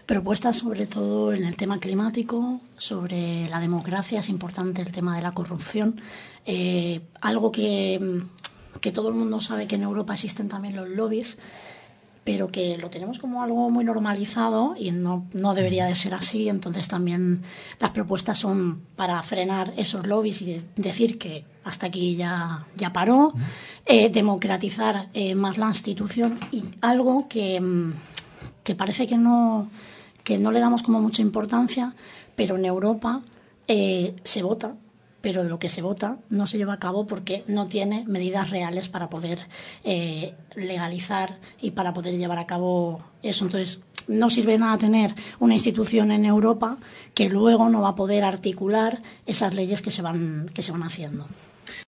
Propuestas sobre todo en el tema climático, sobre la democracia, es importante el tema de la corrupción, algo que todo el mundo sabe que en Europa existen también los lobbies, pero que lo tenemos como algo muy normalizado y no debería de ser así. Entonces también las propuestas son para frenar esos lobbies y decir que hasta aquí ya paró, democratizar más la institución, y algo que parece que no le damos como mucha importancia, pero en Europa se vota, pero lo que se vota no se lleva a cabo porque no tiene medidas reales para poder legalizar y para poder llevar a cabo eso. Entonces, no sirve nada tener una institución en Europa que luego no va a poder articular esas leyes que se van haciendo.